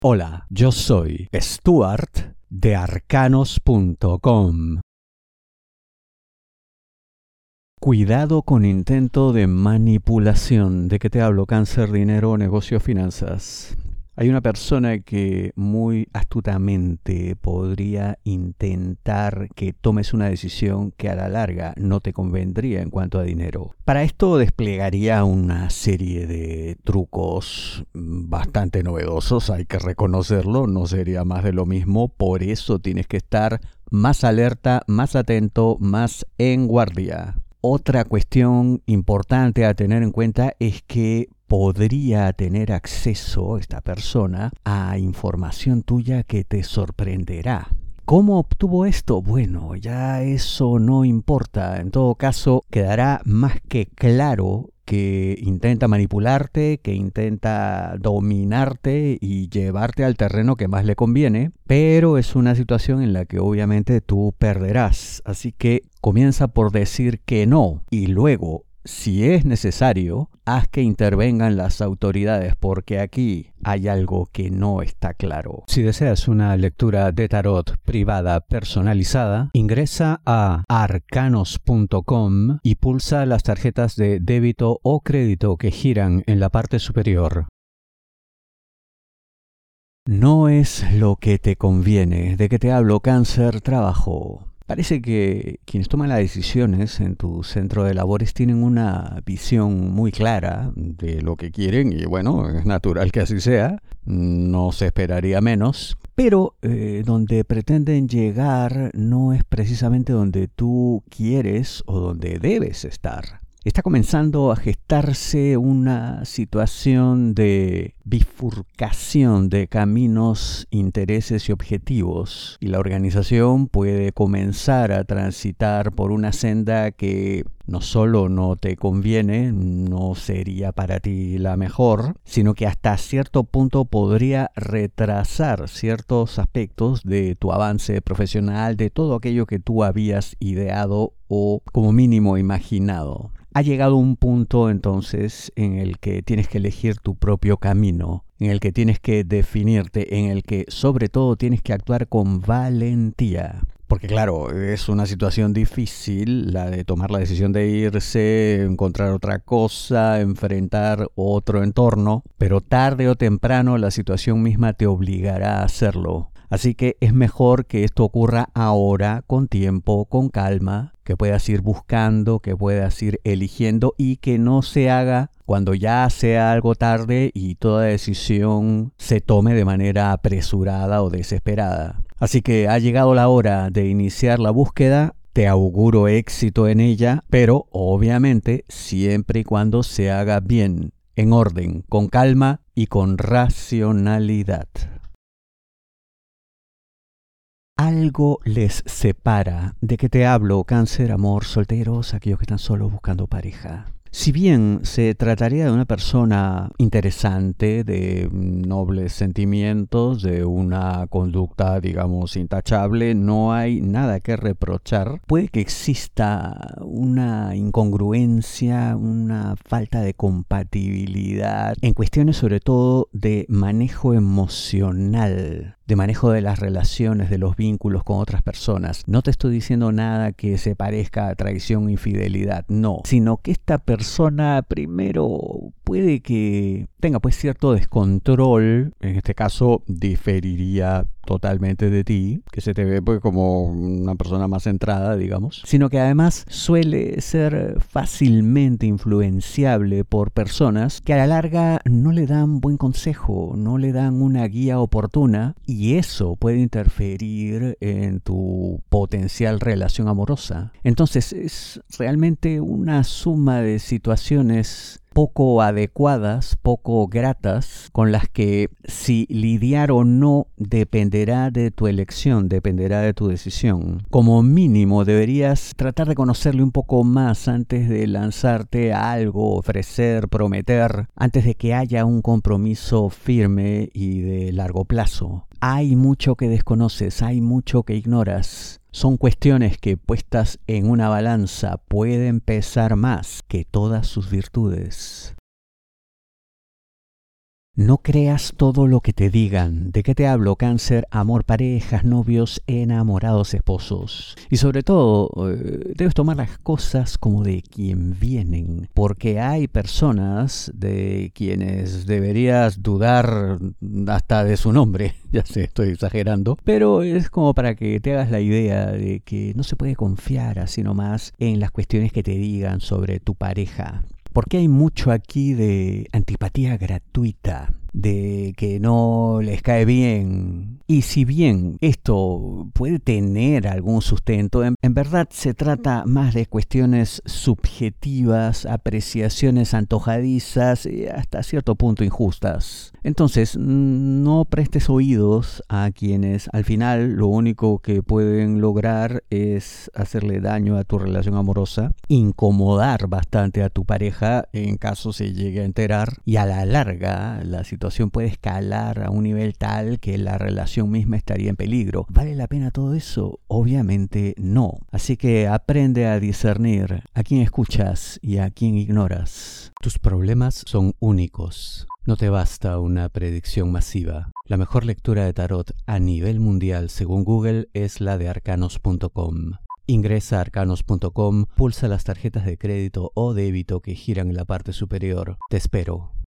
Hola, yo soy Stuart de arcanos.com. Cuidado con intento de manipulación. ¿De qué te hablo? Cáncer, dinero, negocios, finanzas. Hay una persona que muy astutamente podría intentar que tomes una decisión que a la larga no te convendría en cuanto a dinero. Para esto desplegaría una serie de trucos bastante novedosos, hay que reconocerlo, no sería más de lo mismo, por eso tienes que estar más alerta, más atento, más en guardia. Otra cuestión importante a tener en cuenta es que podría tener acceso esta persona a información tuya que te sorprenderá. ¿Cómo obtuvo esto? Bueno, ya eso no importa. En todo caso, quedará más que claro que intenta manipularte, que intenta dominarte y llevarte al terreno que más le conviene, pero es una situación en la que obviamente tú perderás. Así que comienza por decir que no y luego, si es necesario, haz que intervengan las autoridades porque aquí hay algo que no está claro. Si deseas una lectura de tarot privada personalizada, ingresa a arcanos.com y pulsa las tarjetas de débito o crédito que giran en la parte superior. No es lo que te conviene. ¿De qué te hablo? Cáncer, trabajo. Parece que quienes toman las decisiones en tu centro de labores tienen una visión muy clara de lo que quieren y bueno, es natural que así sea, no se esperaría menos, pero donde pretenden llegar no es precisamente donde tú quieres o donde debes estar. Está comenzando a gestarse una situación de bifurcación de caminos, intereses y objetivos, y la organización puede comenzar a transitar por una senda que no solo no te conviene, no sería para ti la mejor, sino que hasta cierto punto podría retrasar ciertos aspectos de tu avance profesional, de todo aquello que tú habías ideado o como mínimo imaginado. Ha llegado un punto entonces en el que tienes que elegir tu propio camino, en el que tienes que definirte, en el que sobre todo tienes que actuar con valentía. Porque claro, es una situación difícil la de tomar la decisión de irse, encontrar otra cosa, enfrentar otro entorno, pero tarde o temprano la situación misma te obligará a hacerlo. Así que es mejor que esto ocurra ahora, con tiempo, con calma, que puedas ir buscando, que puedas ir eligiendo y que no se haga cuando ya sea algo tarde y toda decisión se tome de manera apresurada o desesperada. Así que ha llegado la hora de iniciar la búsqueda. Te auguro éxito en ella, pero obviamente siempre y cuando se haga bien, en orden, con calma y con racionalidad. Algo les separa. ¿De qué te hablo? Cáncer, amor, solteros, aquellos que están solos buscando pareja. Si bien se trataría de una persona interesante, de nobles sentimientos, de una conducta, digamos, intachable, no hay nada que reprochar. Puede que exista una incongruencia, una falta de compatibilidad en cuestiones sobre todo de manejo emocional, de manejo de las relaciones, de los vínculos con otras personas. No te estoy diciendo nada que se parezca a traición o infidelidad, no, sino que esta persona primero puede que tenga pues cierto descontrol, en este caso diferiría totalmente de ti, que se te ve pues como una persona más centrada, digamos, sino que además suele ser fácilmente influenciable por personas que a la larga no le dan buen consejo, no le dan una guía oportuna y eso puede interferir en tu potencial relación amorosa. Entonces es realmente una suma de situaciones poco adecuadas, poco gratas, con las que si lidiar o no dependerá de tu elección, dependerá de tu decisión. Como mínimo deberías tratar de conocerle un poco más antes de lanzarte a algo, ofrecer, prometer, antes de que haya un compromiso firme y de largo plazo. Hay mucho que desconoces, hay mucho que ignoras. Son cuestiones que puestas en una balanza pueden pesar más que todas sus virtudes. No creas todo lo que te digan. ¿De qué te hablo? Cáncer, amor, parejas, novios, enamorados, esposos. Y sobre todo, debes tomar las cosas como de quien vienen. Porque hay personas de quienes deberías dudar hasta de su nombre. Ya sé, estoy exagerando. Pero es como para que te hagas la idea de que no se puede confiar así nomás en las cuestiones que te digan sobre tu pareja. Porque hay mucho aquí de antipatía gratuita, de que no les cae bien. Y si bien esto puede tener algún sustento, en verdad se trata más de cuestiones subjetivas, apreciaciones antojadizas y hasta cierto punto injustas. Entonces, no prestes oídos a quienes al final lo único que pueden lograr es hacerle daño a tu relación amorosa, incomodar bastante a tu pareja en caso se llegue a enterar, y a la larga la situación puede escalar a un nivel tal que la relación misma estaría en peligro. ¿Vale la pena todo eso? Obviamente no. Así que aprende a discernir a quién escuchas y a quién ignoras. Tus problemas son únicos. No te basta una predicción masiva. La mejor lectura de tarot a nivel mundial, según Google, es la de arcanos.com. Ingresa a arcanos.com, pulsa las tarjetas de crédito o débito que giran en la parte superior. Te espero.